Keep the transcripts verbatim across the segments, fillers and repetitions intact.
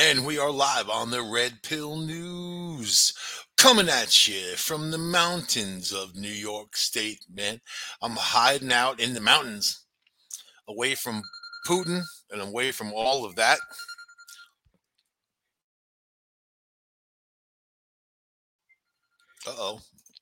And we are live on the Red Pill News, coming at you from the mountains of New York State, man. I'm hiding out in the mountains, away from Putin and away from all of that. Uh-oh.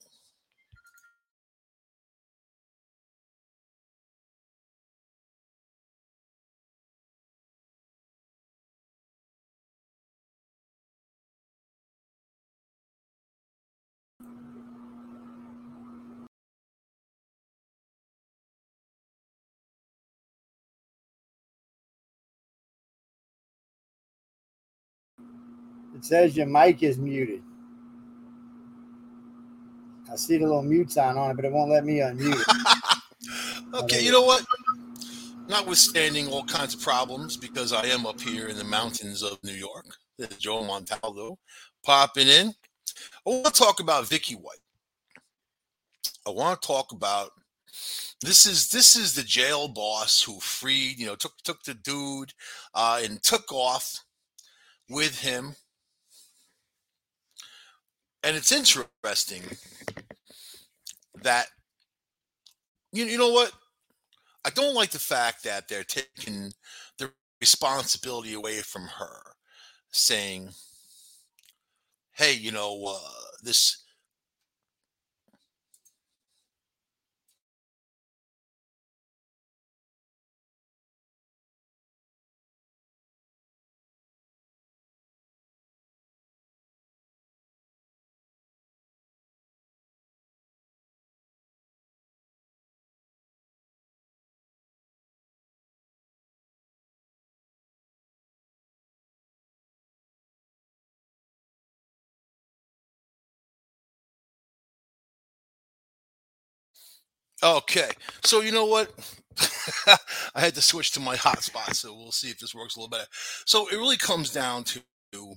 It says your mic is muted. I see the little mute sign on it, but it won't let me unmute it. Okay, you know what? Notwithstanding all kinds of problems, because I am up here in the mountains of New York, this is Joe Montaldo popping in. I want to talk about Vicky White. I want to talk about this is this is the jail boss who freed, you know, took took the dude uh, and took off with him. And it's interesting that you, you know what? I don't like the fact that they're taking the responsibility away from her, saying, "Hey, you know, uh, this." Okay, so you know what? I had to switch to my hotspot, so we'll see if this works a little better. So it really comes down to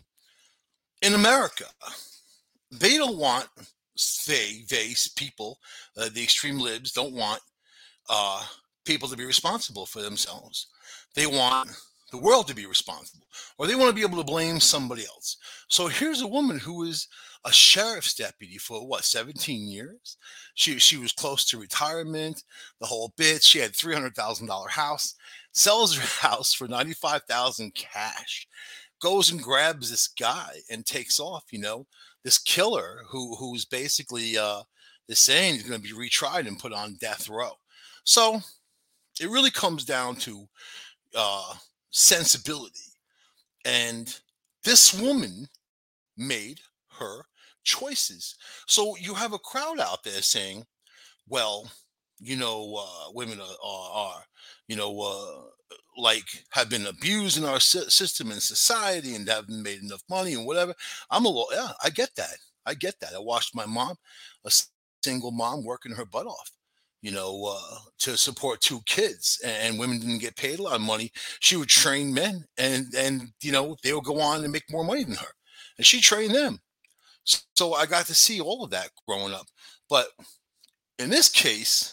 in America, they don't want they they people, uh, the extreme libs don't want uh, people to be responsible for themselves. They want the world to be responsible, or they want to be able to blame somebody else. So here's a woman who is a sheriff's deputy for what, seventeen years. She she was close to retirement, the whole bit. She had three hundred thousand dollar house, sells her house for ninety five thousand cash, goes and grabs this guy and takes off. You know, this killer who who's basically uh, is saying he's going to be retried and put on death row. So it really comes down to uh, sensibility. And this woman made her choices. So you have a crowd out there saying, well, you know, uh, women are, are, are you know, uh, like have been abused in our sy- system and society and haven't made enough money and whatever. I'm a little, yeah, I get that. I get that. I watched my mom, a s- single mom, working her butt off, you know, uh, to support two kids, and, and women didn't get paid a lot of money. She would train men, and and you know they would go on and make more money than her, and she trained them. So I got to see all of that growing up. But in this case,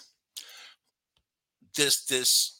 this this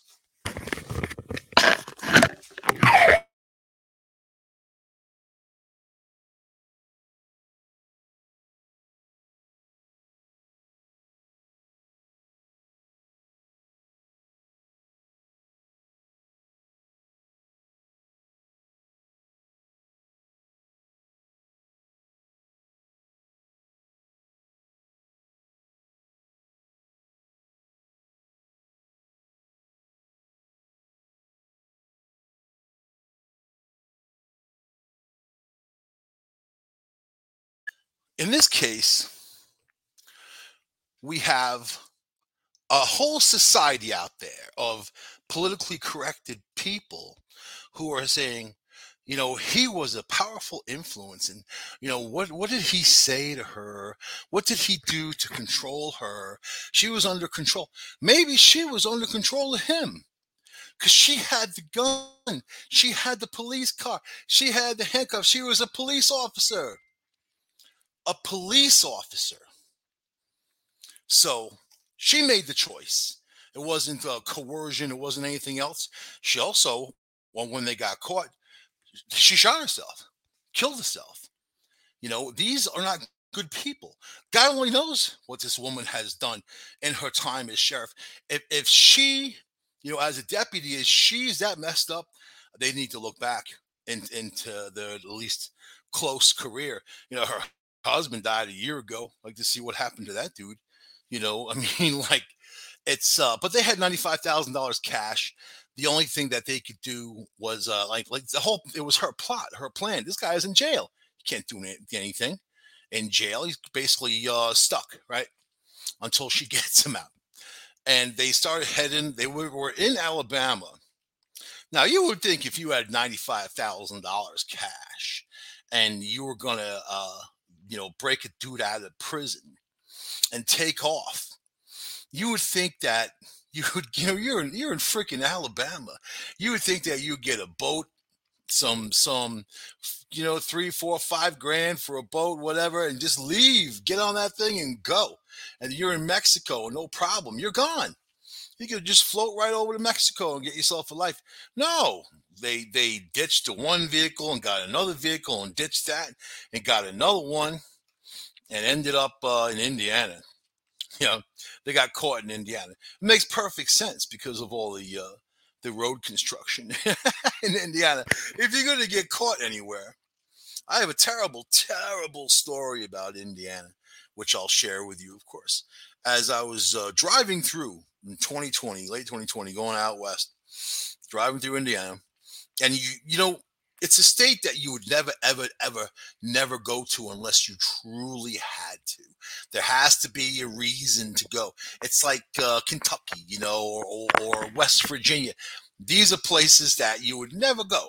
in this case, we have a whole society out there of politically corrected people who are saying, you know, he was a powerful influence, and you know what what did he say to her? What did he do to control her? She was under control. Maybe she was under control of him, because she had the gun, she had the police car, she had the handcuffs. She was a police officer, a police officer. So she made the choice. It wasn't uh, coercion. It wasn't anything else. She also, well, when they got caught, She shot herself, killed herself. You know, these are not good people. God only knows what this woman has done in her time as sheriff. If if she, you know, as a deputy, is she's that messed up, they need to look back in, into their at least close career. You know, her husband died a year ago. Like to see what happened to that dude. You know, I mean, like it's uh, but they had ninety five thousand dollars cash. The only thing that they could do was uh, like like the whole it was her plot, her plan. This guy is in jail. He can't do anything in jail. He's basically uh, stuck, right? Until she gets him out. And they started heading, they were, were in Alabama. Now, you would think if you had ninety-five thousand dollars cash and you were going to, uh, you know, break a dude out of prison and take off, you would think that you would, you know, you're in, you're in freaking Alabama. You would think that you'd get a boat, some some you know three four five grand for a boat, whatever, and just leave, get on that thing and go. And you're in Mexico, no problem, you're gone. You could just float right over to Mexico and get yourself a life. No, they they ditched the one vehicle and got another vehicle and ditched that and got another one and ended up uh, in Indiana. You know, they got caught in Indiana. It makes perfect sense because of all the uh, the road construction in Indiana. If you're going to get caught anywhere, I have a terrible, terrible story about Indiana, which I'll share with you, of course. As I was uh, driving through in twenty twenty, late twenty twenty, going out west, driving through Indiana, and you, you know, it's a state that you would never, ever, ever, never go to unless you truly had to. There has to be a reason to go. It's like uh, Kentucky, you know, or, or, or West Virginia. These are places that you would never go.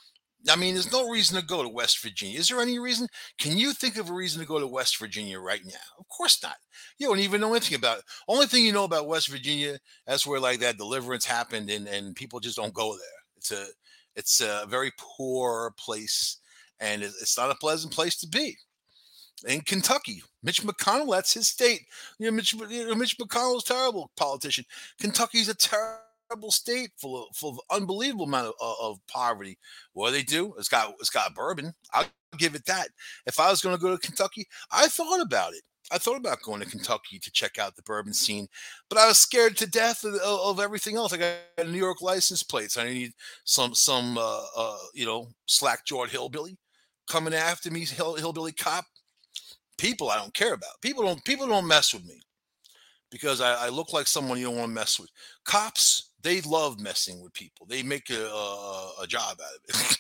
I mean, there's no reason to go to West Virginia. Is there any reason? Can you think of a reason to go to West Virginia right now? Of course not. You don't even know anything about it. Only thing you know about West Virginia, that's where like that deliverance happened, and, and people just don't go there. It's a it's a very poor place, and it's not a pleasant place to be. In Kentucky, Mitch McConnell, that's his state. You know, Mitch, you know, Mitch McConnell's a terrible politician. Kentucky's a terrible state full of, full of unbelievable amount of, uh, of poverty. What do they do? It's got it's got bourbon. I'll give it that. If I was going to go to Kentucky, I thought about it. I thought about going to Kentucky to check out the bourbon scene, but I was scared to death of, of everything else. I got New York license plates. I need some some uh, uh, you know slack-jawed hillbilly coming after me, hill, hillbilly cop. People I don't care about. People don't people don't mess with me because I, I look like someone you don't want to mess with. Cops, they love messing with people. They make a, a, a job out of it.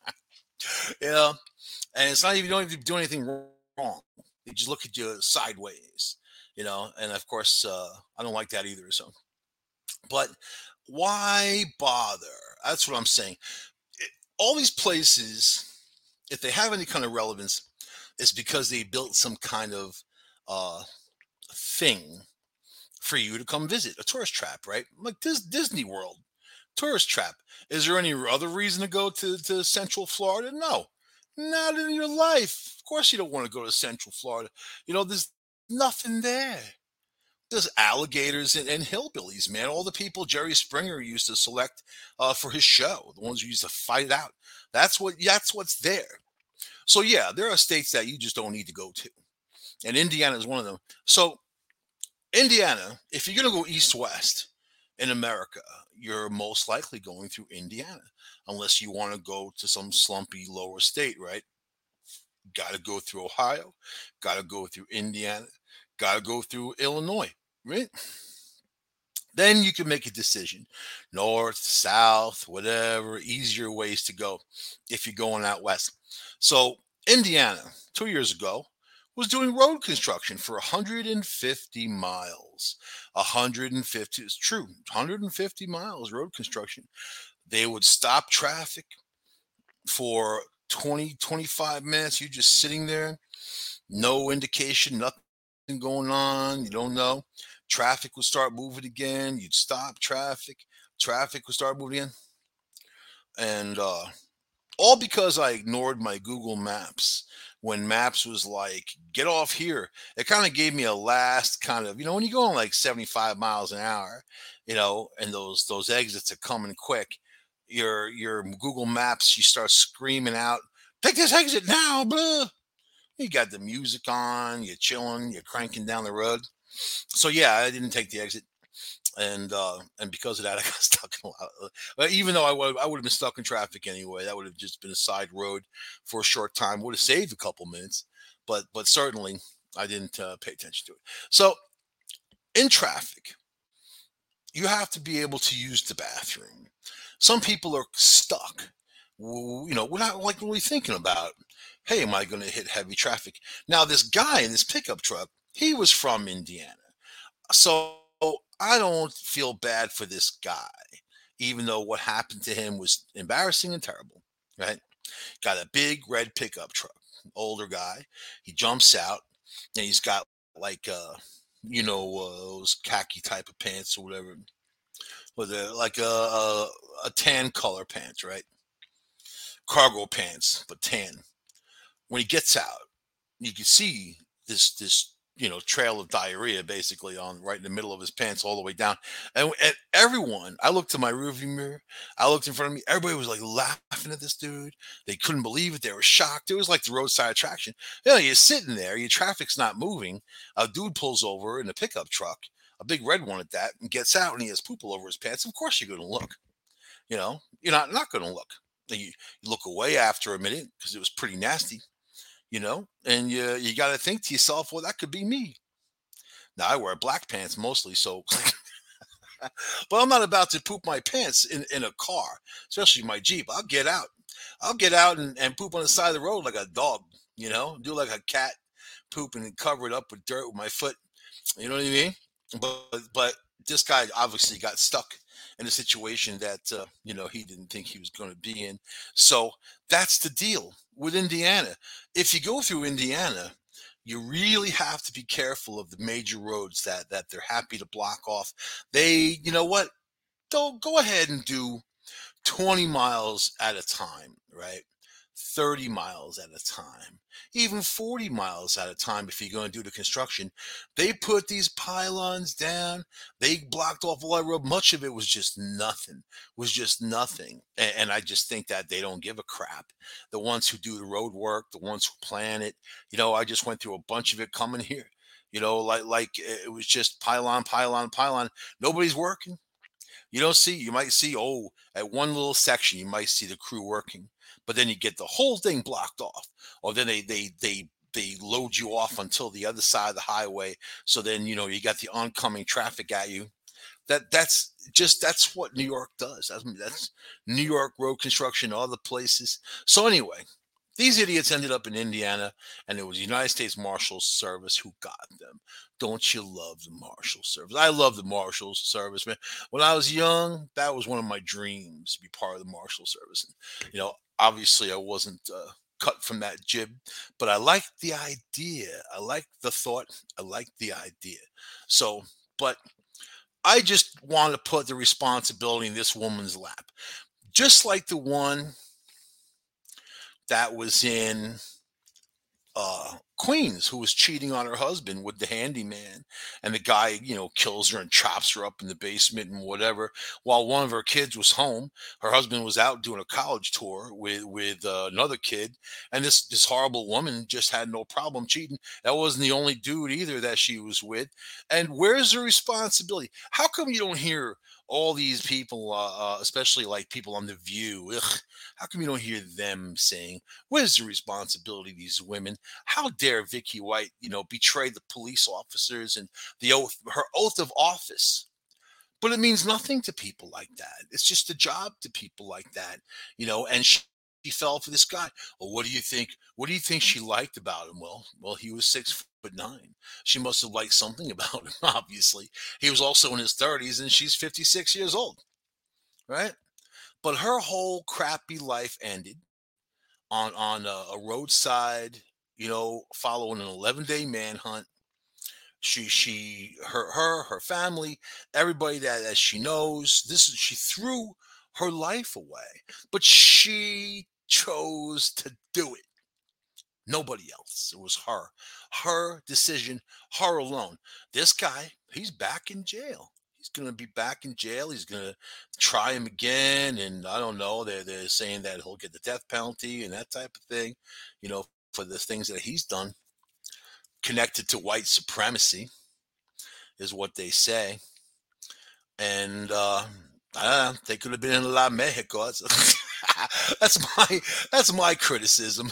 You know, and it's not even you don't even do anything wrong. They just look at you sideways, you know. And of course, uh, I don't like that either. So, but why bother? That's what I'm saying. It, all these places, if they have any kind of relevance, is because they built some kind of uh, thing for you to come visit, a tourist trap, right? Like this Disney World, tourist trap. Is there any other reason to go to, to Central Florida? No, not in your life. Of course you don't want to go to Central Florida. You know, there's nothing there. There's alligators and, and hillbillies, man. All the people Jerry Springer used to select uh, for his show, the ones who used to fight it out. That's what. That's what's there. So yeah, there are states that you just don't need to go to, and Indiana is one of them. So Indiana, if you're going to go east-west in America, you're most likely going through Indiana, unless you want to go to some slumpy lower state, right? Got to go through Ohio, got to go through Indiana, got to go through Illinois, right? Then you can make a decision, north, south, whatever, easier ways to go if you're going out west. So Indiana, two years ago, was doing road construction for one hundred fifty miles. one hundred fifty, it's true, one hundred fifty miles road construction. They would stop traffic for twenty, twenty-five minutes. You're just sitting there, no indication, nothing going on. You don't know. Traffic would start moving again. You'd stop traffic. Traffic would start moving again. And uh, all because I ignored my Google Maps when Maps was like, get off here. It kind of gave me a last kind of, you know, when you go on like seventy-five miles an hour, you know, and those those exits are coming quick, your your Google Maps, you start screaming out, "Take this exit now!" Blah. You got the music on, you're chilling, you're cranking down the road. So yeah, I didn't take the exit, and uh, and because of that, I got stuck in a lot. Of, but even though I would I would have been stuck in traffic anyway, that would have just been a side road for a short time. Would have saved a couple minutes, but but certainly I didn't uh, pay attention to it. So in traffic, you have to be able to use the bathroom. Some people are stuck. W- You know, we're not like really thinking about, hey, am I going to hit heavy traffic? Now, this guy in this pickup truck, he was from Indiana. So I don't feel bad for this guy, even though what happened to him was embarrassing and terrible, right? Got a big red pickup truck, older guy. He jumps out and he's got like, uh, you know, uh, those khaki type of pants or whatever, with a, like a, a, a tan color pants, right? Cargo pants, but tan. When he gets out, you can see this this you know trail of diarrhea basically on right in the middle of his pants all the way down, and, and everyone. I looked to my rearview mirror. I looked in front of me. Everybody was like laughing at this dude. They couldn't believe it. They were shocked. It was like the roadside attraction. You know, you're sitting there. Your traffic's not moving. A dude pulls over in a pickup truck, a big red one at that, and gets out, and he has poop all over his pants. Of course, you're going to look. You know, you're not not going to look. You, you look away after a minute because it was pretty nasty, you know, and you you got to think to yourself, well, that could be me. Now I wear black pants mostly, so but I'm not about to poop my pants in in a car, especially my Jeep. I'll get out. I'll get out and, and poop on the side of the road like a dog, you know, do like a cat, poop and cover it up with dirt with my foot. You know what I mean? But but this guy obviously got stuck in a situation that uh, you know he didn't think he was going to be in. So that's the deal with Indiana. If you go through Indiana, you really have to be careful of the major roads that that they're happy to block off. They, you know what? Don't go ahead and do twenty miles at a time, right? thirty miles at a time, even forty miles at a time if you're going to do the construction. They put these pylons down, they blocked off all that road. Much of it was just nothing, was just nothing. And, and I just think that they don't give a crap. The ones who do the road work, the ones who plan it, you know, I just went through a bunch of it coming here. You know, like like it was just pylon, pylon, pylon. Nobody's working. You don't see, you might see, oh, at one little section, you might see the crew working, but then you get the whole thing blocked off. Or then they they they they load you off until the other side of the highway. So then, you know, you got the oncoming traffic at you. That that's just that's what New York does. That's, that's New York road construction, other places. So anyway, these idiots ended up in Indiana, and it was the United States Marshals Service who got them. Don't you love the Marshal Service? I love the Marshal Service, man. When I was young, that was one of my dreams to be part of the Marshal Service. And, you know, obviously, I wasn't uh, cut from that jib, but I liked the idea. I liked the thought. I liked the idea. So, but I just want to put the responsibility in this woman's lap, just like the one that was in uh, Queens, who was cheating on her husband with the handyman, and the guy, you know, kills her and chops her up in the basement and whatever. While one of her kids was home, her husband was out doing a college tour with with uh, another kid, and this this horrible woman just had no problem cheating. That wasn't the only dude either that she was with. And where's the responsibility? How come you don't hear all these people, uh, uh, especially like people on The View? Ugh, how come you don't hear them saying, "Where's the responsibility of these women? How dare Vicky White, you know, betray the police officers and the oath, her oath of office?" But it means nothing to people like that. It's just a job to people like that, you know. And she, she fell for this guy. Well, what do you think? What do you think she liked about him? Well, well, he was six foot nine. She must have liked something about him. Obviously, he was also in his thirties, and she's fifty-six years old, right? But her whole crappy life ended on on a, a roadside, you know, following an eleven day manhunt. She she her her her family, everybody that, that she knows. This is she threw her life away, but she chose to do it. Nobody else. It was her, her decision, her alone. This guy, he's back in jail. He's going to be back in jail. He's going to try him again. And I don't know. They're, they're saying that he'll get the death penalty and that type of thing, you know, for the things that he's done connected to white supremacy is what they say. And uh, I don't know, they could have been in La Mexico. That's, that's my that's my criticism.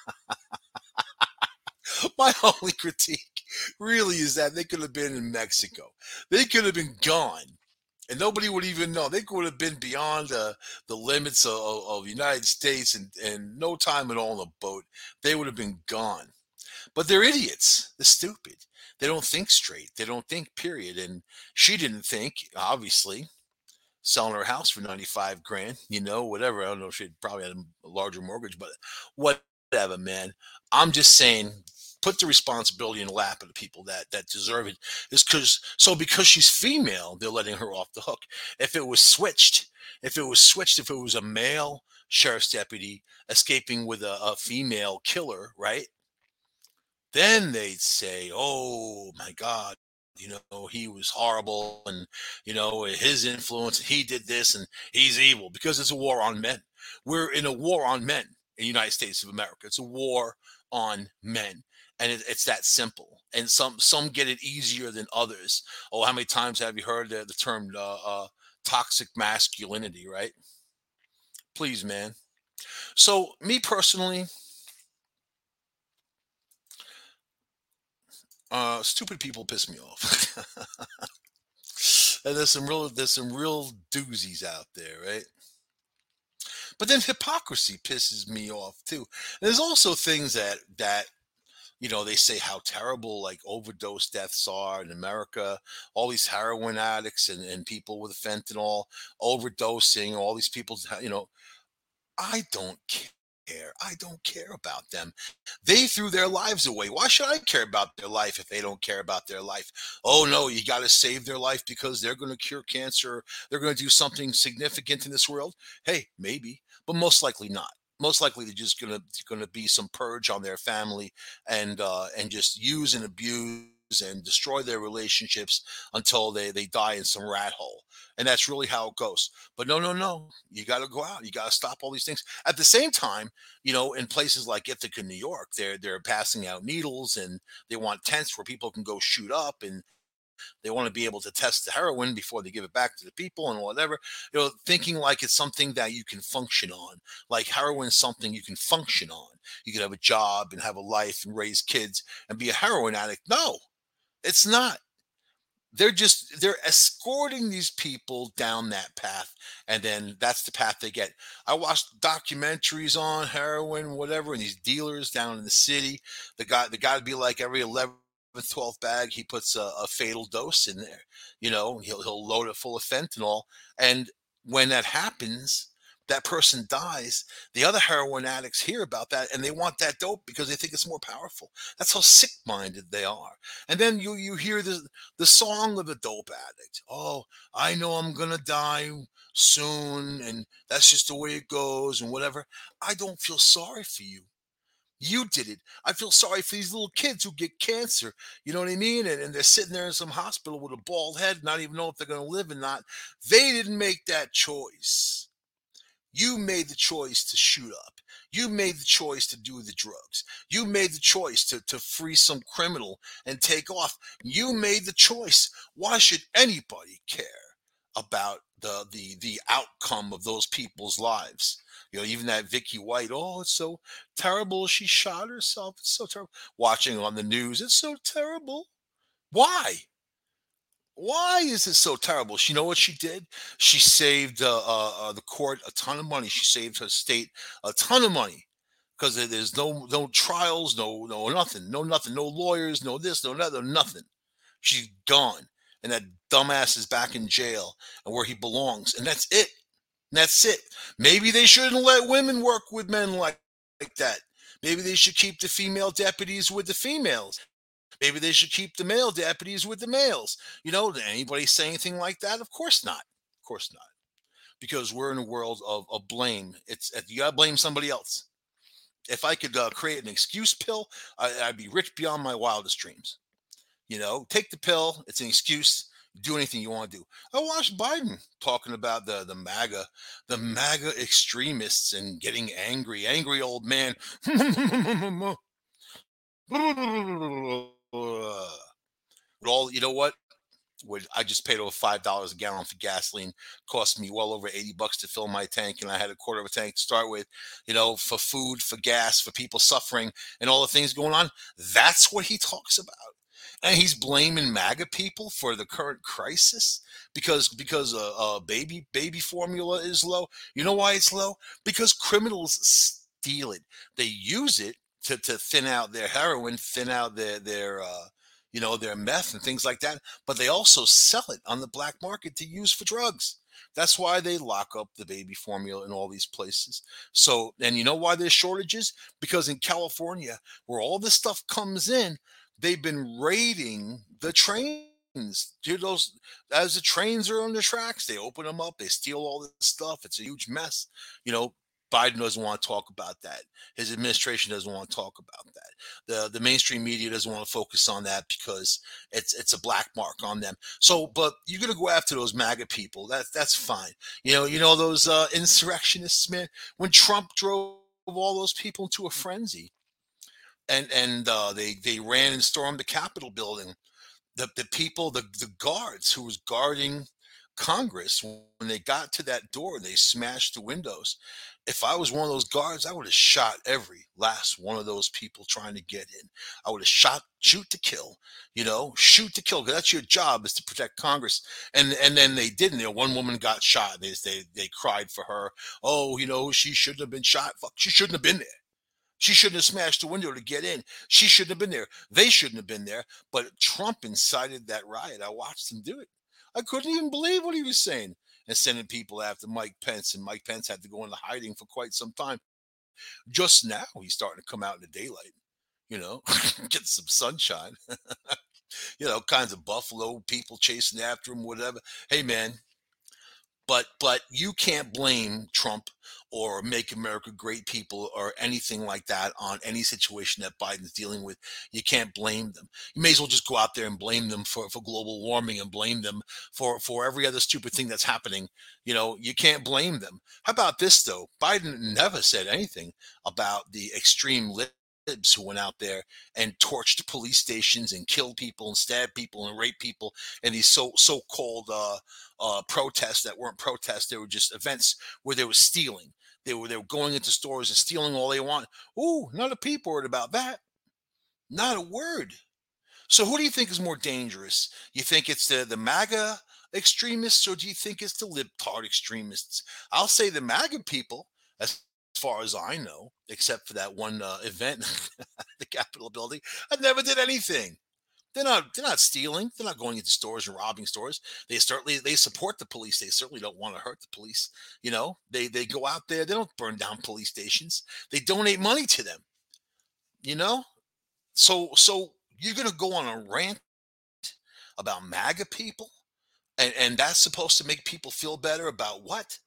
My only critique really is that they could have been in Mexico. They could have been gone, and nobody would even know. They could have been beyond the, the limits of, of the United States, and, and no time at all on a boat. They would have been gone. But they're idiots. They're stupid. They don't think straight. They don't think, period. And she didn't think, obviously, selling her house for ninety-five grand, you know, whatever. I don't know if she'd probably had a larger mortgage, but whatever, man. I'm just saying, put the responsibility in the lap of the people that that deserve it. Is because so because she's female, they're letting her off the hook. If it was switched, if it was switched, if it was a male sheriff's deputy escaping with a, a female killer, right? Then they'd say, "Oh my God, you know, he was horrible, and you know, his influence, he did this, and he's evil," because it's a war on men. We're in a war on men in the United States of America. It's a war on men, and it, it's that simple. And some some get it easier than others. Oh, how many times have you heard the, the term uh, uh, toxic masculinity? Right? Please, man. So, me personally, uh, stupid people piss me off. And there's some real there's some real doozies out there, right? But then hypocrisy pisses me off too. And there's also things that that you know they say how terrible like overdose deaths are in America. All these heroin addicts and, and people with fentanyl overdosing. All these people, you know, I don't care. I don't care about them. They threw their lives away. Why should I care about their life if they don't care about their life? Oh, no, you got to save their life because they're going to cure cancer. They're going to do something significant in this world. Hey, maybe, but most likely not. Most likely they're just going to going to be some purge on their family and uh, and just use and abuse and destroy their relationships until they, they die in some rat hole. And that's really how it goes. But no, no, no. You got to go out. You got to stop all these things. At the same time, you know, in places like Ithaca, New York, they're they're passing out needles and they want tents where people can go shoot up and they want to be able to test the heroin before they give it back to the people and whatever. You know, thinking like it's something that you can function on. Like heroin is something you can function on. You can have a job and have a life and raise kids and be a heroin addict. No, it's not. They're just they're escorting these people down that path, and then that's the path they get. I watched documentaries on heroin, whatever, and these dealers down in the city. The guy, the guy would be like every eleventh, twelfth bag, he puts a, a fatal dose in there. You know, he'll he'll load it full of fentanyl, and when that happens, that person dies. The other heroin addicts hear about that and they want that dope because they think it's more powerful. That's how sick-minded they are. And then you you hear the the song of the dope addict. Oh, I know I'm gonna die soon, and that's just the way it goes, and whatever. I don't feel sorry for you. You did it. I feel sorry for these little kids who get cancer. You know what I mean? And, and they're sitting there in some hospital with a bald head, not even know if they're going to live or not. They didn't make that choice. You made the choice to shoot up. You made the choice to do the drugs. You made the choice to, to free some criminal and take off. You made the choice. Why should anybody care about the the the outcome of those people's lives? You know, even that Vicky White, oh, it's so terrible. She shot herself. It's so terrible. Watching on the news, it's so terrible. Why? Why is it so terrible? She know what she did? She saved uh, uh, uh, the court a ton of money. She saved her state a ton of money because there's no no trials, no no nothing, no nothing, no lawyers, no this, no that, no nothing. She's gone, and that dumbass is back in jail and where he belongs, and that's it. And that's it. Maybe they shouldn't let women work with men like, like that. Maybe they should keep the female deputies with the females. Maybe they should keep the male deputies with the males. You know, did anybody say anything like that? Of course not. Of course not. Because we're in a world of, of blame. It's you gotta blame somebody else. If I could uh, create an excuse pill, I, I'd be rich beyond my wildest dreams. You know, take the pill. It's an excuse. Do anything you want to do. I watched Biden talking about the the MAGA, the MAGA extremists and getting angry, angry old man. All you know what? Would I just paid over five dollars a gallon for gasoline? Cost me well over eighty bucks to fill my tank, and I had a quarter of a tank to start with. You know, for food, for gas, for people suffering, and all the things going on. That's what he talks about, and he's blaming MAGA people for the current crisis because because uh, uh, baby baby formula is low. You know why it's low? Because criminals steal it. They use it to, to thin out their heroin, thin out their their uh, you know their meth and things like that. But they also sell it on the black market to use for drugs. That's why they lock up the baby formula in all these places. So, and you know why there's shortages? Because in California, where all this stuff comes in, they've been raiding the trains. Dude, those as the trains are on the tracks, they open them up, they steal all this stuff. It's a huge mess. You know, Biden doesn't want to talk about that. His administration doesn't want to talk about that. The the mainstream media doesn't want to focus on that because it's it's a black mark on them. So, but you're gonna go after those MAGA people. That's that's fine. You know, you know those uh, insurrectionists, man. When Trump drove all those people into a frenzy, and and uh, they they ran and stormed the Capitol building. The the people, the the guards who was guarding Congress, when they got to that door, they smashed the windows. If I was one of those guards, I would have shot every last one of those people trying to get in. I would have shot, shoot to kill, you know, shoot to kill. 'Cause that's your job, is to protect Congress. And and then they didn't. You know, one woman got shot. They they they cried for her. Oh, you know, she shouldn't have been shot. Fuck, she shouldn't have been there. She shouldn't have smashed the window to get in. She shouldn't have been there. They shouldn't have been there. But Trump incited that riot. I watched him do it. I couldn't even believe what he was saying and sending people after Mike Pence. And Mike Pence had to go into hiding for quite some time. Just now, he's starting to come out in the daylight, you know, get some sunshine, you know, kinds of buffalo people chasing after him, whatever. Hey, man, but but you can't blame Trump or Make America Great people or anything like that on any situation that Biden's dealing with. You can't blame them. You may as well just go out there and blame them for, for global warming and blame them for, for every other stupid thing that's happening. You know, you can't blame them. How about this, though? Biden never said anything about the extreme libs who went out there and torched police stations and killed people and stabbed people and raped people and these so so-called uh, uh, protests that weren't protests. They were just events where they were stealing. They were they were going into stores and stealing all they want. Ooh, not a peep word about that. Not a word. So who do you think is more dangerous? You think it's the the MAGA extremists, or do you think it's the libtard extremists? I'll say the MAGA people, as far as I know, except for that one uh, event, the Capitol building. I never did anything. They're not. They're not stealing. They're not going into stores and robbing stores. They certainly they support the police. They certainly don't want to hurt the police. You know, they they go out there. They don't burn down police stations. They donate money to them. You know, so so you're gonna go on a rant about MAGA people, and and that's supposed to make people feel better about what?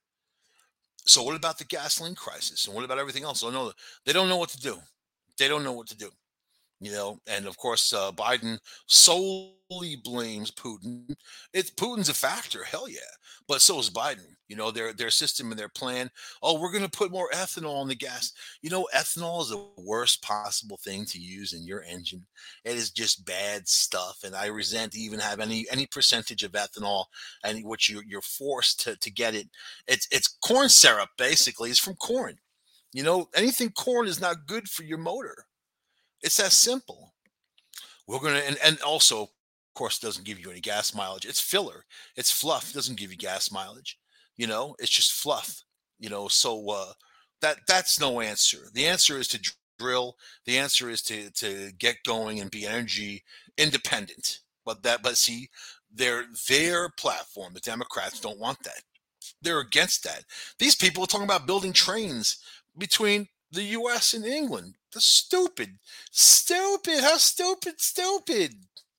So what about the gasoline crisis, and what about everything else? Oh no, they don't know what to do. They don't know what to do. You know, and of course, uh, Biden solely blames Putin. It's Putin's a factor, hell yeah, but so is Biden. You know, their their system and their plan. Oh, we're going to put more ethanol in the gas. You know, ethanol is the worst possible thing to use in your engine. It is just bad stuff, and I resent to even have any any percentage of ethanol, and which you you're forced to to get it. It's it's corn syrup basically. It's from corn. You know, anything corn is not good for your motor. It's that simple. We're gonna and, and also, of course, it doesn't give you any gas mileage. It's filler. It's fluff. It doesn't give you gas mileage. You know, it's just fluff. You know, so uh, that that's no answer. The answer is to dr- drill. The answer is to to get going and be energy independent. But that, but see, their their platform, the Democrats don't want that. They're against that. These people are talking about building trains between the U S and England. The stupid, stupid. How stupid, stupid,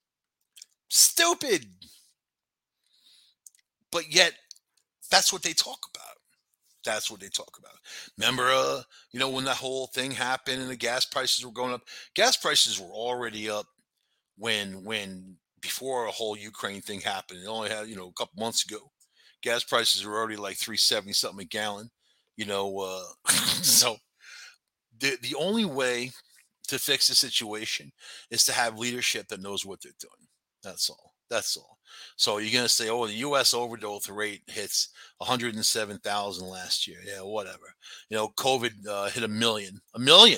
stupid. But yet, that's what they talk about. That's what they talk about. Remember, uh, you know, when that whole thing happened and the gas prices were going up. Gas prices were already up when when before a whole Ukraine thing happened. It only had, you know, a couple months ago. Gas prices were already like three seventy something a gallon. You know, uh, so the the only way to fix the situation is to have leadership that knows what they're doing. That's all. That's all. So you're gonna say, oh, the U S overdose rate hits one hundred seven thousand last year. Yeah, whatever. You know, COVID uh, hit a million, a million,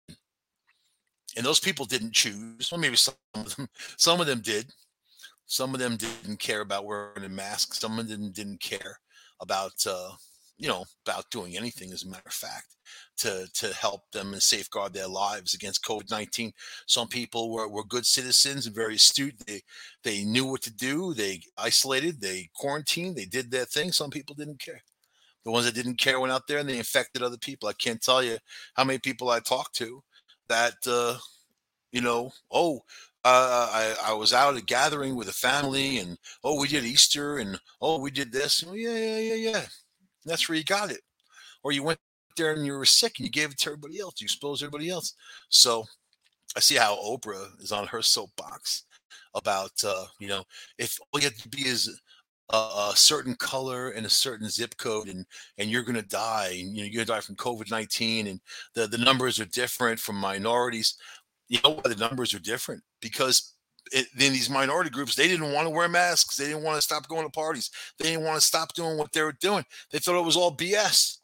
and those people didn't choose. Well, maybe some of them, some of them did. Some of them didn't care about wearing a mask. Some of them didn't care about, uh, you know, about doing anything. As a matter of fact, to to help them and safeguard their lives against COVID nineteen. Some people were, were good citizens and very astute. They they knew what to do. They isolated. They quarantined. They did their thing. Some people didn't care. The ones that didn't care went out there and they infected other people. I can't tell you how many people I talked to that. Uh, you know, oh, uh, I, I was out at a gathering with a family and, oh, we did Easter and, oh, we did this. Oh, yeah, yeah, yeah, yeah. That's where you got it. Or you went there and you were sick and you gave it to everybody else. You exposed everybody else. So I see how Oprah is on her soapbox about, uh, you know, if all you have to be is a, a certain color and a certain zip code and and you're going to die and you know, you're going to die from COVID nineteen and the, the numbers are different from minorities. You know why the numbers are different? Because it, in these minority groups, they didn't want to wear masks. They didn't want to stop going to parties. They didn't want to stop doing what they were doing. They thought it was all B S.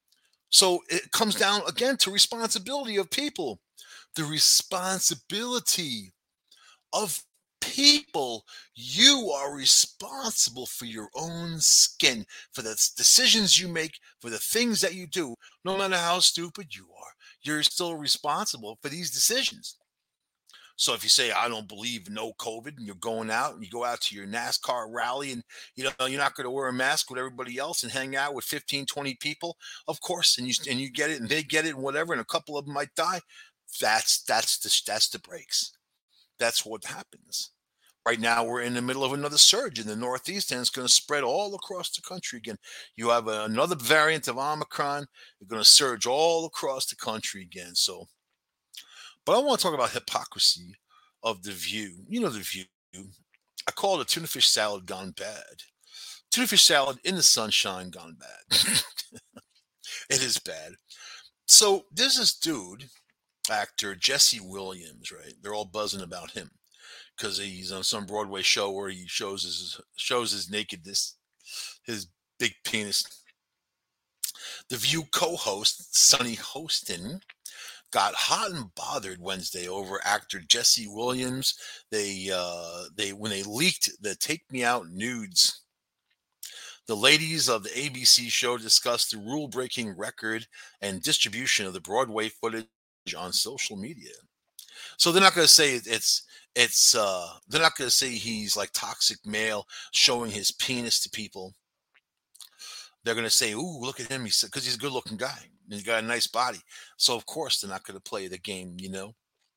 So it comes down again to responsibility of people. The responsibility of people. You are responsible for your own skin, for the decisions you make, for the things that you do. No matter how stupid you are, you're still responsible for these decisions. So if you say I don't believe no COVID and you're going out and you go out to your NASCAR rally and you know you're not going to wear a mask with everybody else and hang out with fifteen, twenty people, of course, and you and you get it and they get it and whatever, and a couple of them might die. That's that's the that's the breaks. That's what happens. Right now, we're in the middle of another surge in the Northeast, and it's going to spread all across the country again. You have a, another variant of Omicron. You're going to surge all across the country again. So, but I want to talk about hypocrisy of the View. You know, the View. I call it a tuna fish salad gone bad. Tuna fish salad in the sunshine gone bad. It is bad. So there's this dude, actor Jesse Williams, right? They're all buzzing about him because he's on some Broadway show where he shows his shows his nakedness, his big penis. The View co-host Sonny Hostin got hot and bothered Wednesday over actor Jesse Williams. They uh, they when they leaked the "Take Me Out" nudes. The ladies of the A B C show discussed the rule-breaking record and distribution of the Broadway footage on social media. So they're not going to say it's it's uh they're not going to say he's like toxic male showing his penis to people. They're going to say, "Ooh, look at him," he's because he's a good-looking guy and he's got a nice body. So of course they're not going to play the game, you know.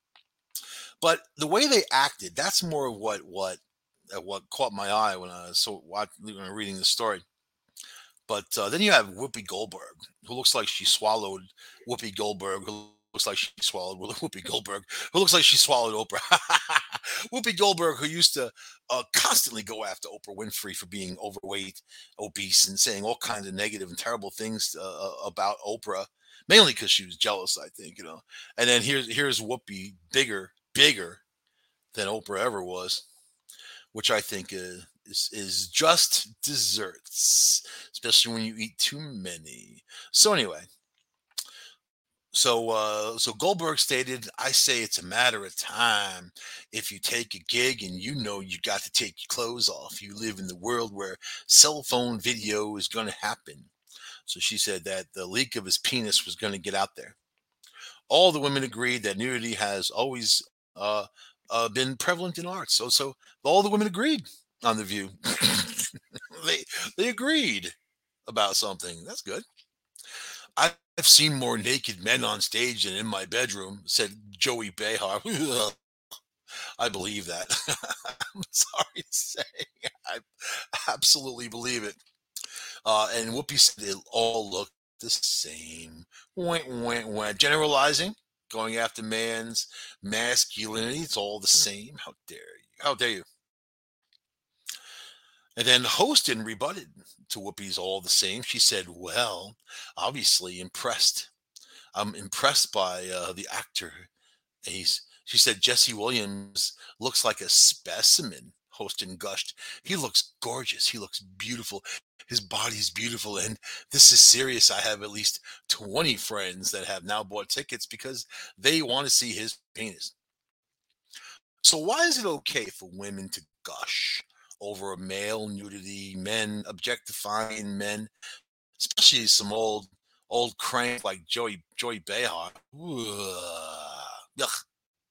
But the way they acted, that's more of what what uh, what caught my eye when I was so watching, reading the story. But uh, then you have Whoopi Goldberg, who looks like she swallowed Whoopi Goldberg, who looks like she swallowed Whoopi Goldberg, who looks like she swallowed Oprah. Whoopi Goldberg, who used to uh, constantly go after Oprah Winfrey for being overweight, obese, and saying all kinds of negative and terrible things uh, about Oprah, mainly because she was jealous, I think, you know. And then here's here's Whoopi, bigger, bigger than Oprah ever was, which I think is, is is just desserts, especially when you eat too many. So anyway, so uh, so Goldberg stated, "I say it's a matter of time. If you take a gig and you know you got to take your clothes off, you live in the world where cell phone video is going to happen." So she said that the leak of his penis was going to get out there. All the women agreed that nudity has always uh, uh, been prevalent in art. So, so all the women agreed on the View. they they agreed about something. That's good. I've seen more naked men on stage than in my bedroom," said Joey Behar. I believe that. I'm sorry to say, I absolutely believe it. Uh, and Whoopi said they all look the same. Went, went, went. Generalizing, going after man's masculinity. It's all the same. How dare you? How dare you? And then Hostin rebutted to Whoopi's all the same. She said, well, obviously impressed. I'm impressed by uh, the actor. He's, she said, Jesse Williams looks like a specimen. Hostin gushed. He looks gorgeous. He looks beautiful. His body's beautiful. And this is serious. I have at least twenty friends that have now bought tickets because they want to see his penis. So why is it okay for women to gush over a male nudity, men objectifying men, especially some old old crank like Joey Joey Behar? Yuck.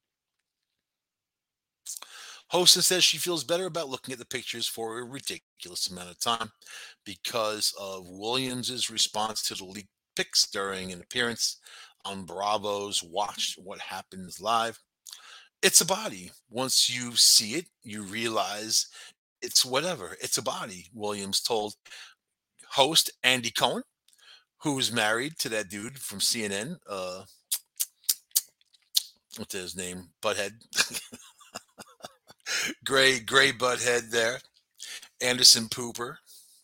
Hostin says she feels better about looking at the pictures for a ridiculous amount of time because of Williams's response to the leaked pics during an appearance on Bravo's Watch What Happens Live. It's a body. Once you see it, you realize it's whatever. It's a body, Williams told host Andy Cohen, who was married to that dude from C N N. Uh, what's his name? Butthead. gray, gray butthead there. Anderson Cooper.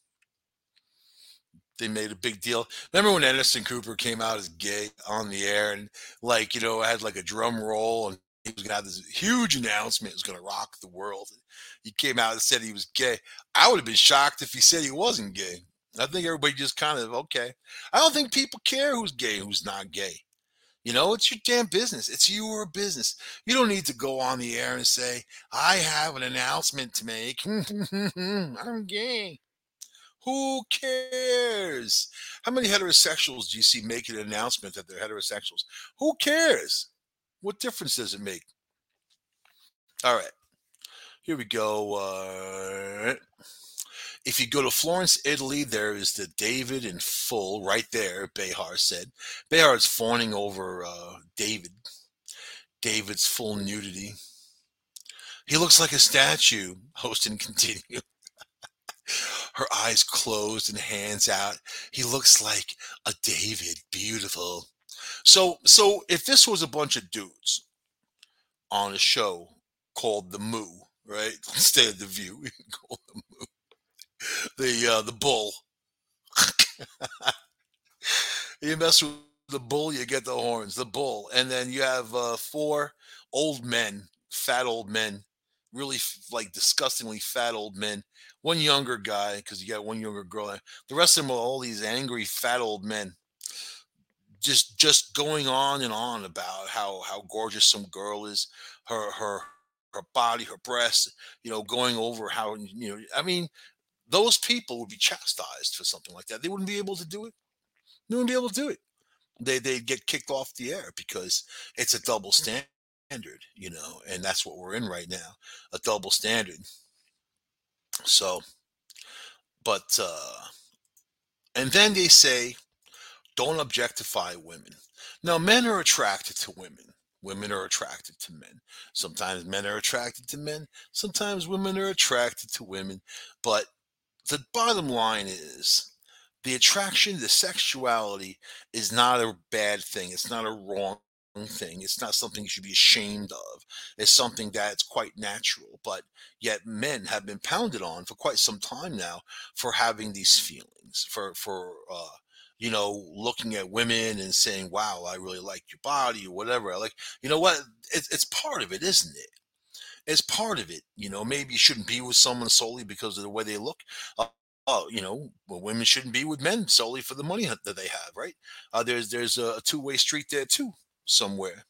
They made a big deal. Remember when Anderson Cooper came out as gay on the air and, like, you know, had like a drum roll and he was going to have this huge announcement. It was going to rock the world. He came out and said he was gay. I would have been shocked if he said he wasn't gay. I think everybody just kind of, okay. I don't think people care who's gay, who's not gay. You know, it's your damn business. It's your business. You don't need to go on the air and say, I have an announcement to make. I'm gay. Who cares? How many heterosexuals do you see making an announcement that they're heterosexuals? Who cares? What difference does it make? All right. Here we go. Uh, if you go to Florence, Italy, there is the David in full right there, Behar said. Behar is fawning over uh, David. David's full nudity. He looks like a statue, Hostin continued. Her eyes closed and hands out. He looks like a David. Beautiful. So, so if this was a bunch of dudes on a show called The Moo, right? Instead of The View, we can call it The Moo. The, uh, the bull. You mess with the bull, you get the horns. The bull. And then you have uh, four old men, fat old men, really like disgustingly fat old men. One younger guy, because you got one younger girl. The rest of them are all these angry fat old men, just just going on and on about how how gorgeous some girl is, her her her body, her breasts. You know, going over how you know. I mean, those people would be chastised for something like that. They wouldn't be able to do it. They wouldn't be able to do it. They they'd get kicked off the air because it's a double standard, you know, and that's what we're in right now, a double standard. So, but, uh, and then they say, don't objectify women. Now, men are attracted to women. Women are attracted to men. Sometimes men are attracted to men. Sometimes women are attracted to women. But the bottom line is the attraction, the sexuality is not a bad thing. It's not a wrong thing. It's not something you should be ashamed of. It's something that's quite natural, but yet men have been pounded on for quite some time now for having these feelings, for for uh you know, looking at women and saying, wow, I really like your body or whatever. I like, you know what, it, it's part of it, isn't it? It's part of it. You know, maybe you shouldn't be with someone solely because of the way they look. uh, Oh, you know, well, women shouldn't be with men solely for the money that they have, right? Uh, there's there's a two-way street there too, somewhere.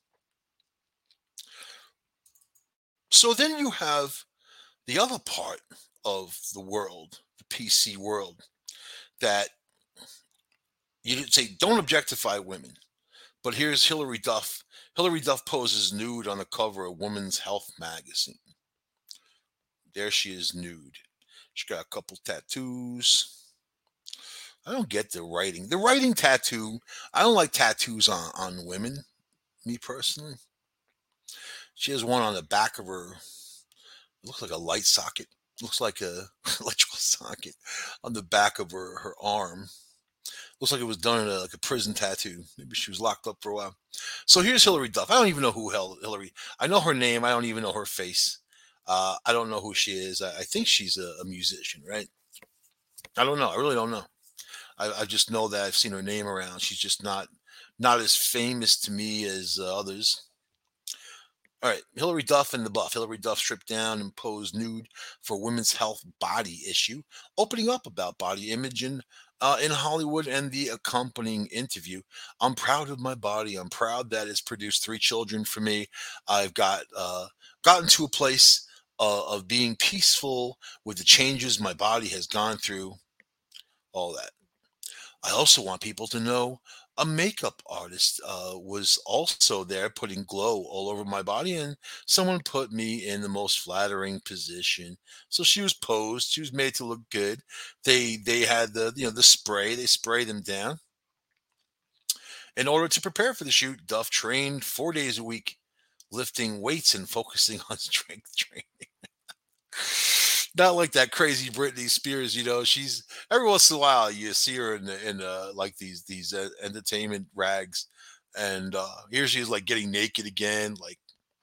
So then you have the other part of the world, the P C world, that you didn't say don't objectify women. But here's Hillary Duff. Hillary Duff poses nude on the cover of Women's Health magazine. There she is nude. She got a couple tattoos. I don't get the writing. The writing tattoo, I don't like tattoos on, on women, me personally. She has one on the back of her. It looks like a light socket. Looks like a electrical socket on the back of her, her arm. Looks like it was done in a, like a prison tattoo. Maybe she was locked up for a while. So here's Hillary Duff. I don't even know who held Hillary. I know her name. I don't even know her face. Uh, I don't know who she is. I, I think she's a, a musician, right? I don't know. I really don't know. I, I just know that I've seen her name around. She's just not not as famous to me as uh, others. All right, Hillary Duff and the Buff. Hillary Duff stripped down and posed nude for women's health body issue, opening up about body image in, uh, in Hollywood and the accompanying interview. I'm proud of my body. I'm proud that it's produced three children for me. I've got uh, gotten to a place uh, of being peaceful with the changes my body has gone through. All that. I also want people to know a makeup artist uh, was also there putting glow all over my body, and someone put me in the most flattering position. So she was posed, she was made to look good. They they had the you know the spray, they sprayed them down. In order to prepare for the shoot, Duff trained four days a week, lifting weights and focusing on strength training. Not like that crazy Britney Spears, you know. She's every once in a while you see her in the, in uh, like these these uh, entertainment rags, and uh, here she is like getting naked again, like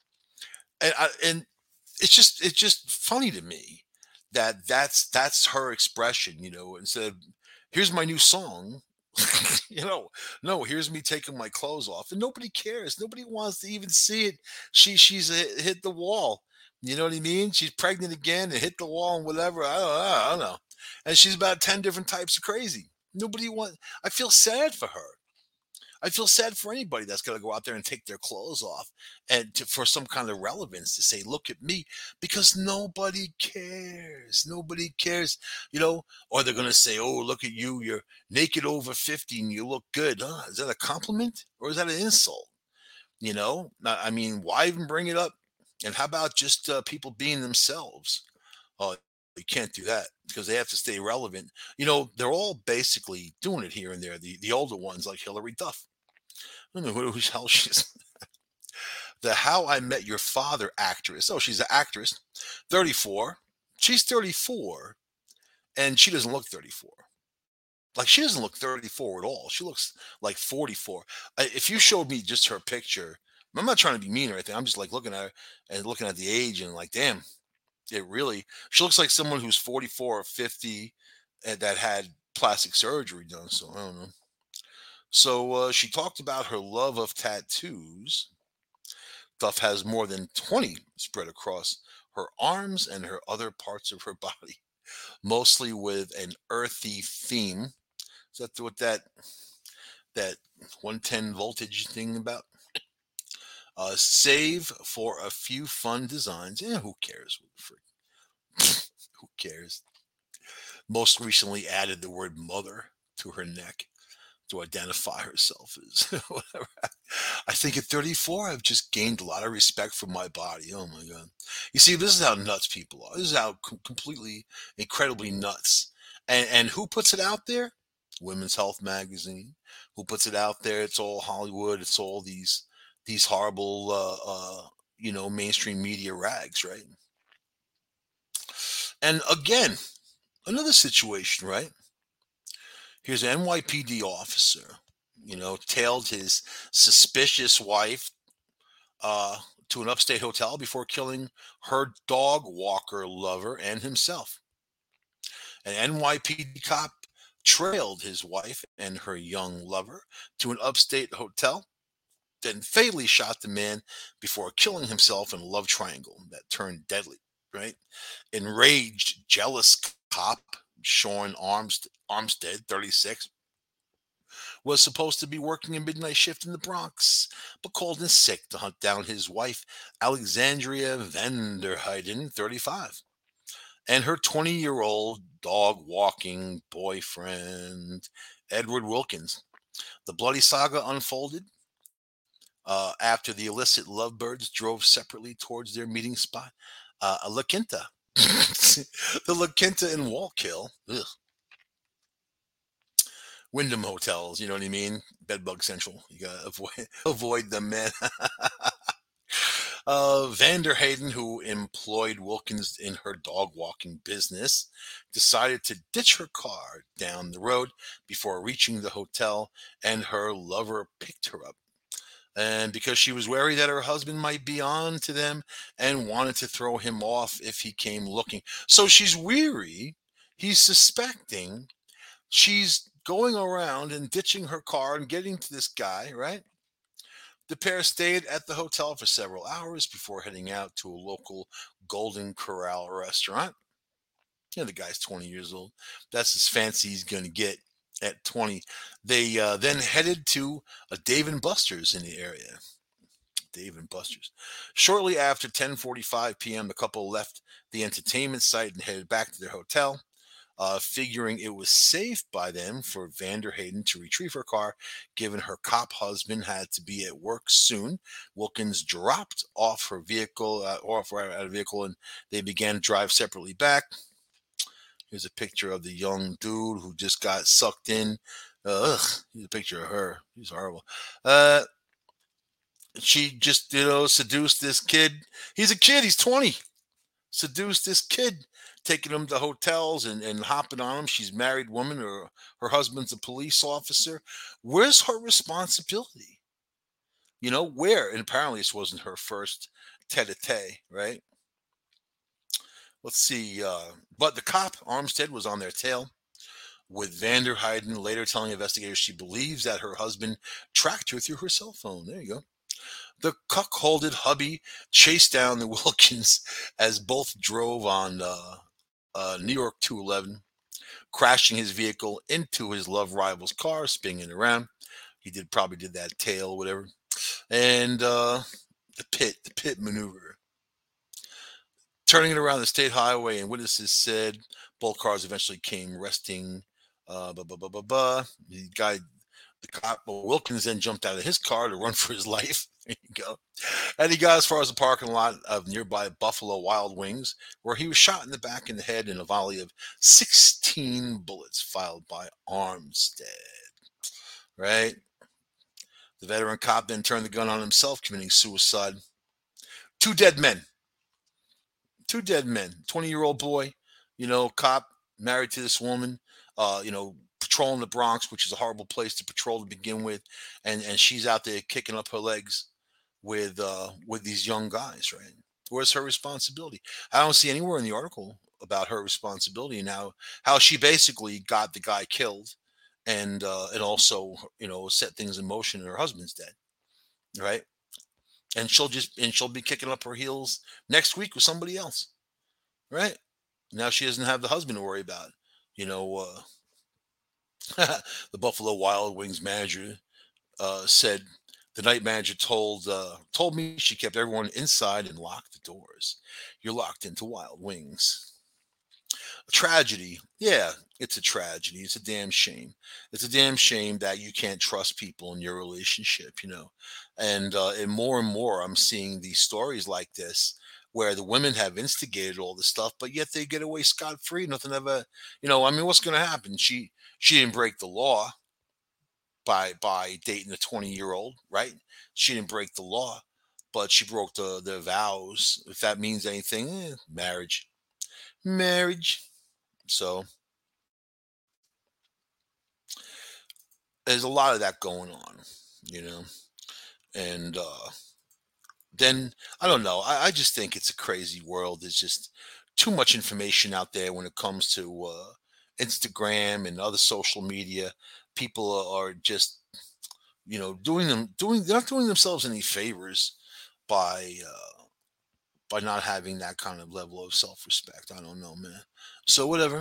and I, and it's just it's just funny to me that that's that's her expression, you know. Instead of here's my new song, you know, no, here's me taking my clothes off, and nobody cares. Nobody wants to even see it. She she's hit, hit the wall. You know what I mean? She's pregnant again and hit the wall and whatever. I don't, I don't know. And she's about ten different types of crazy. Nobody want. I feel sad for her. I feel sad for anybody that's going to go out there and take their clothes off and to, for some kind of relevance to say, look at me, because nobody cares. Nobody cares, you know, or they're going to say, oh, look at you. You're naked over fifty and you look good. Huh? Is that a compliment or is that an insult? You know, I mean, why even bring it up? And how about just uh, people being themselves? Oh, you can't do that because they have to stay relevant. You know, they're all basically doing it here and there. The the older ones like Hillary Duff. I don't know who the hell she's. The How I Met Your Father actress. Oh, she's an actress, thirty-four. She's thirty-four, and she doesn't look thirty-four. Like she doesn't look thirty-four at all. She looks like forty-four. I- If you showed me just her picture, I'm not trying to be mean or anything. I'm just like looking at her and looking at the age and like, damn, it really. She looks like someone who's forty-four or fifty and that had plastic surgery done. So I don't know. So uh, she talked about her love of tattoos. Duff has more than twenty spread across her arms and her other parts of her body, mostly with an earthy theme. Is that what that that one ten voltage thing about? Uh, save for a few fun designs. Yeah, who cares? Who cares? Most recently added the word mother to her neck to identify herself as whatever. I think at thirty-four, I've just gained a lot of respect for my body. Oh my God. You see, this is how nuts people are. This is how com- completely, incredibly nuts. And, and who puts it out there? Women's Health Magazine. Who puts it out there? It's all Hollywood. It's all these these horrible, uh, uh, you know, mainstream media rags, right? And again, another situation, right? Here's an N Y P D officer, you know, tailed his suspicious wife uh, to an upstate hotel before killing her dog walker lover and himself. An N Y P D cop trailed his wife and her young lover to an upstate hotel, then fatally shot the man before killing himself in a love triangle that turned deadly, right? Enraged, jealous cop Sean Armstead, Armstead, thirty-six, was supposed to be working a midnight shift in the Bronx, but called in sick to hunt down his wife, Alexandria Vanderheiden, thirty-five, and her twenty year old dog walking boyfriend, Edward Wilkins. The bloody saga unfolded uh, after the illicit lovebirds drove separately towards their meeting spot, uh, La Quinta. The La Quinta in Wallkill. Ugh. Wyndham hotels, you know what I mean? Bedbug Central. You gotta avoid avoid them, man. uh, Vanderhayden, who employed Wilkins in her dog walking business, decided to ditch her car down the road before reaching the hotel, and her lover picked her up. And because she was worried that her husband might be on to them and wanted to throw him off if he came looking. So she's weary. He's suspecting. She's going around and ditching her car and getting to this guy, right? The pair stayed at the hotel for several hours before heading out to a local Golden Corral restaurant. You know, the guy's twenty years old. That's as fancy he's going to get at twenty. They uh, then headed to a Dave and Buster's in the area. Dave and Buster's. Shortly after ten forty-five p.m., the couple left the entertainment site and headed back to their hotel. Uh, figuring it was safe by them for Vander Hayden to retrieve her car, given her cop husband had to be at work soon. Wilkins dropped off her vehicle, uh, off right out of the vehicle, and they began to drive separately back. Here's a picture of the young dude who just got sucked in. Uh, ugh, here's a picture of her. She's horrible. Uh, she just, you know, seduced this kid. He's a kid. He's twenty. Seduced this kid, taking him to hotels and, and hopping on him. She's a married woman, or her husband's a police officer. Where's her responsibility? You know, where? And apparently this wasn't her first tete-a-tete, right? Let's see. Uh, but the cop, Armstead, was on their tail, with Vander Hayden later telling investigators she believes that her husband tracked her through her cell phone. There you go. The cuckolded hubby chased down the Wilkins as both drove on uh, uh, New York two eleven, crashing his vehicle into his love rival's car, spinning around. He did probably did that tail, whatever. And uh, the pit, the pit maneuver. Turning it around the state highway, and witnesses said both cars eventually came resting. Uh, blah, blah, blah, blah, blah. The guy, the cop, Wilkins then jumped out of his car to run for his life. There you go. And he got as far as the parking lot of nearby Buffalo Wild Wings, where he was shot in the back and the head in a volley of sixteen bullets fired by Armstead. Right? The veteran cop then turned the gun on himself, committing suicide. Two dead men. Two dead men. twenty-year-old boy, you know, cop, married to this woman, uh, you know, patrolling the Bronx, which is a horrible place to patrol to begin with. And, and she's out there kicking up her legs with uh, with these young guys, right? Where's her responsibility? I don't see anywhere in the article about her responsibility and how, how she basically got the guy killed, and uh, and also, you know, set things in motion and her husband's dead, right? And she'll just and she'll be kicking up her heels next week with somebody else, right? Now she doesn't have the husband to worry about. You know, uh, the Buffalo Wild Wings manager uh, said the night manager told uh, told me she kept everyone inside and locked the doors. You're locked into Wild Wings. A tragedy. Yeah, it's a tragedy. It's a damn shame. It's a damn shame that you can't trust people in your relationship, you know. And uh, and more and more, I'm seeing these stories like this where the women have instigated all this stuff, but yet they get away scot free. Nothing ever, you know. I mean, what's going to happen? She she didn't break the law by by dating a twenty year old, right? She didn't break the law, but she broke the the vows. If that means anything, eh, marriage, marriage. So there's a lot of that going on, you know. And uh, then I don't know. I, I just think it's a crazy world. There's just too much information out there when it comes to uh, Instagram and other social media. People are, are just, you know, doing them doing they're not doing themselves any favors by uh, by not having that kind of level of self respect. I don't know, man. So whatever,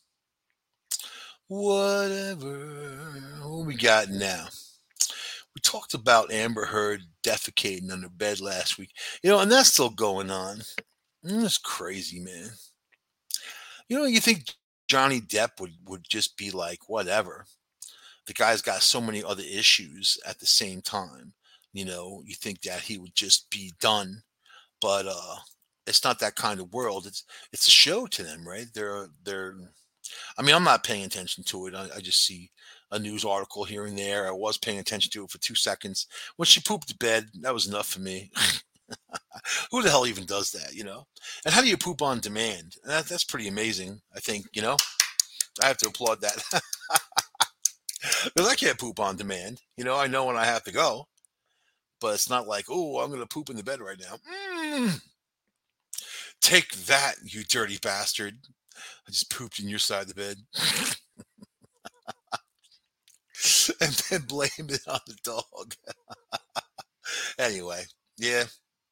whatever. What we got now? We talked about Amber Heard defecating under bed last week, you know, and that's still going on. Mm, It's crazy, man. You know, you think Johnny Depp would would just be like, whatever. The guy's got so many other issues at the same time. You know, you think that he would just be done, but uh, it's not that kind of world. It's it's a show to them, right? They're they're. I mean, I'm not paying attention to it. I, I just see a news article here and there. I was paying attention to it for two seconds. When she pooped the bed, that was enough for me. Who the hell even does that, you know? And how do you poop on demand? That, that's pretty amazing, I think, you know? I have to applaud that. Because I can't poop on demand. You know, I know when I have to go. but it's not like, oh, I'm gonna poop in the bed right now. Mm, take that, you dirty bastard! I just pooped in your side of the bed, and then blame it on the dog. Anyway, yeah.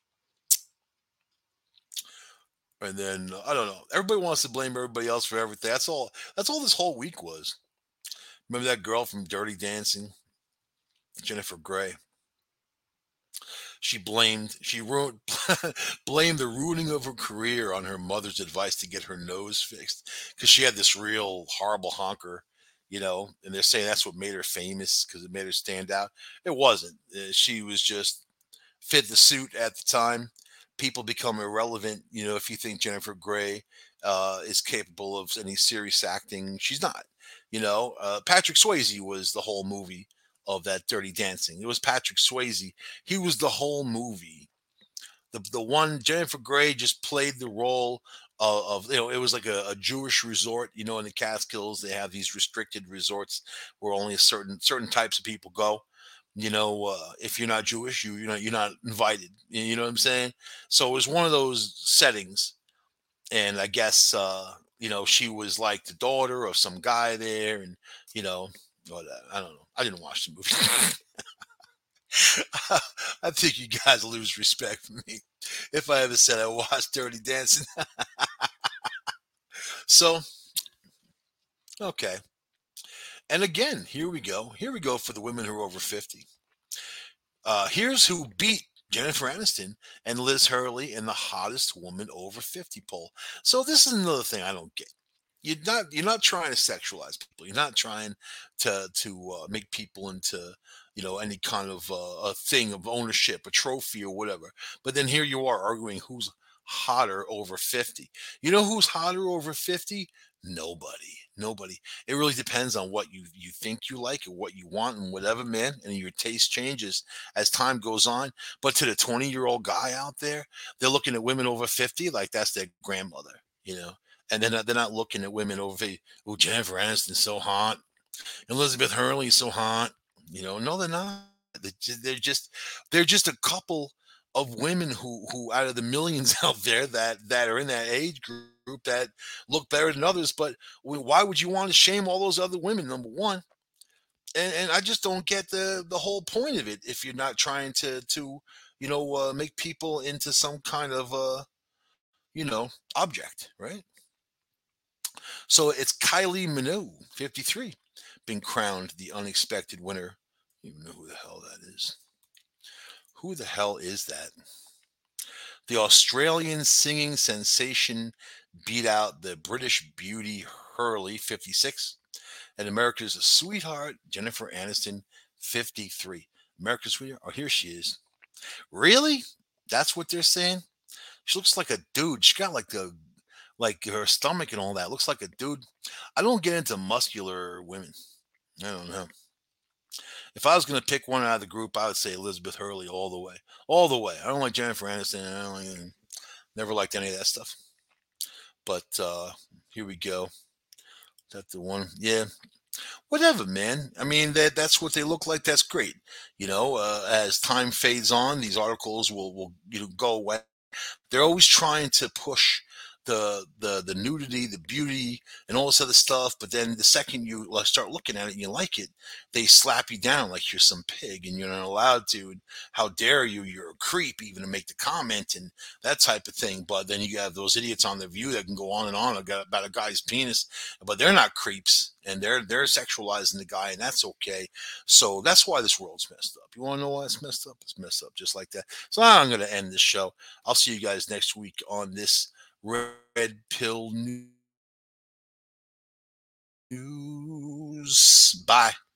And then I don't know. Everybody wants to blame everybody else for everything. That's all. That's all this whole week was. Remember that girl from Dirty Dancing, Jennifer Grey? She blamed she ruined blamed the ruining of her career on her mother's advice to get her nose fixed because she had this real horrible honker, you know. And they're saying that's what made her famous because it made her stand out. It wasn't. Uh, she was just fit the suit at the time. People become irrelevant, you know, if you think Jennifer Grey uh, is capable of any serious acting. She's not. You know, uh, Patrick Swayze was the whole movie of that Dirty Dancing. It was Patrick Swayze. He was the whole movie. The the one Jennifer Grey just played the role of, of you know, it was like a, a Jewish resort. You know, in the Catskills, they have these restricted resorts where only a certain certain types of people go. You know, uh, if you're not Jewish, you you know you're not invited. You you know what I'm saying? So it was one of those settings, and I guess uh, you know she was like the daughter of some guy there, and you know, what, uh, I don't know. I didn't watch the movie. I think you guys lose respect for me if I ever said I watched Dirty Dancing. So okay, and again, here we go. Here we go for the women who are over fifty. Uh, here's who beat Jennifer Aniston and Liz Hurley in the hottest woman over fifty poll. So this is another thing I don't get. You're not you're not trying to sexualize people. You're not trying to to uh, make people into, you know, any kind of uh, a thing of ownership, a trophy or whatever. But then here you are arguing who's hotter over fifty. You know who's hotter over fifty? Nobody. Nobody. It really depends on what you you think you like and what you want and whatever, man. And your taste changes as time goes on. But to the twenty year old guy out there, they're looking at women over fifty like that's their grandmother, you know. And they're not, they're not looking at women over fifty. Oh, Jennifer Aniston's so hot. Elizabeth Hurley's so hot. You know, no, they're not. They're just they're just, they're just a couple of women who who out of the millions out there that that are in that age group that look better than others. But wh- why would you want to shame all those other women? Number one, and and I just don't get the the whole point of it if you're not trying to to you know uh, make people into some kind of uh you know object, right? So it's Kylie Minogue, fifty-three, been crowned the unexpected winner. You know who the hell that is. Who the hell is that? The Australian singing sensation beat out the British beauty Hurley, fifty-six, and America's sweetheart Jennifer Aniston, fifty-three. America's sweetheart? Oh, here she is. Really? That's what they're saying? She looks like a dude. She got like the like her stomach and all that. Looks like a dude. I don't get into muscular women. I don't know. If I was going to pick one out of the group, I would say Elizabeth Hurley all the way. All the way. I don't like Jennifer Aniston. I don't like, never liked any of that stuff. But uh, here we go. That's the one. Yeah. Whatever, man. I mean, that that's what they look like. That's great. You know, uh, as time fades on, these articles will, will you know, go away. They're always trying to push the the the nudity, the beauty, and all this other stuff. But then the second you like, start looking at it and you like it, they slap you down like you're some pig and you're not allowed to. And how dare you? You're a creep even to make the comment and that type of thing. But then you have those idiots on the View that can go on and on about a guy's penis, but they're not creeps and they're they're sexualizing the guy, and that's okay. So that's why this world's messed up. You want to know why it's messed up? It's messed up just like that. So I'm going to end this show. I'll see you guys next week on this Red Pill News. Bye.